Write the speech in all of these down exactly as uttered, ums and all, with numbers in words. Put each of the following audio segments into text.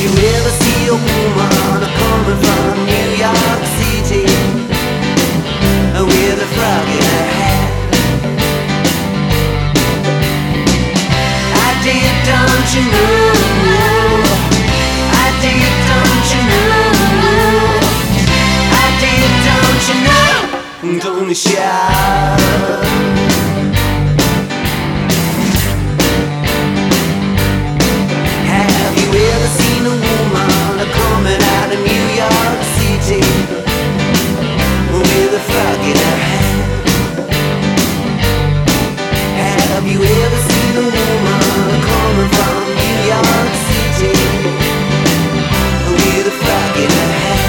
you ever see a woman coming from New York City with a frog in her hat? I did, don't you know? I did, don't you know? I did, don't you know? Don't you shout. Have you ever seen a woman coming from New York City with a frog in her hat?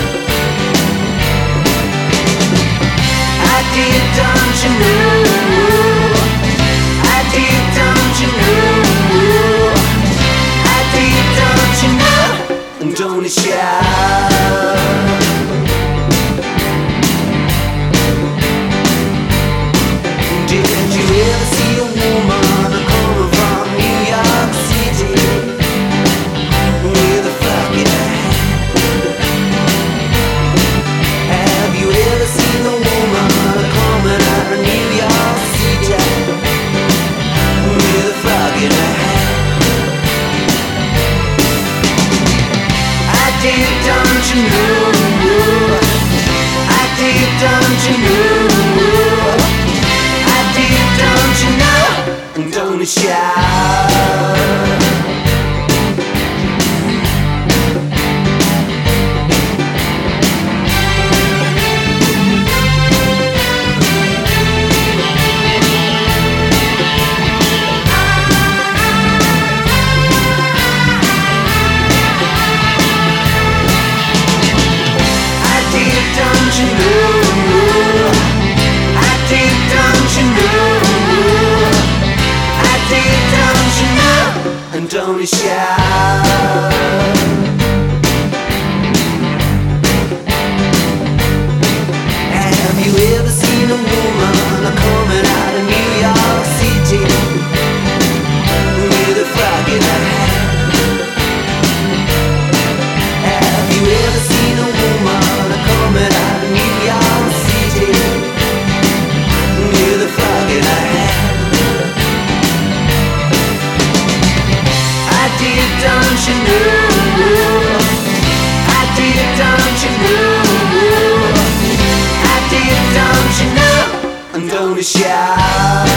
I did, don't you know? I did, don't you know? I did, don't you know? Don't you shout. Did you ever see a woman coming from New York City with a frog in her hat? Have you ever seen a woman coming out of New York City with a frog in her hat? I did, don't you know? I did, don't you know? Don't you know? Don't you shout. I did, don't you know? I did, don't you know? And don't you shout. Have you ever seen a woman coming out of New York City with a frog in her hat? Have you ever seen a woman coming out of New York City with a frog in her hat? Don't you know? I did, don't you know? I did, don't you know? Don't you shout.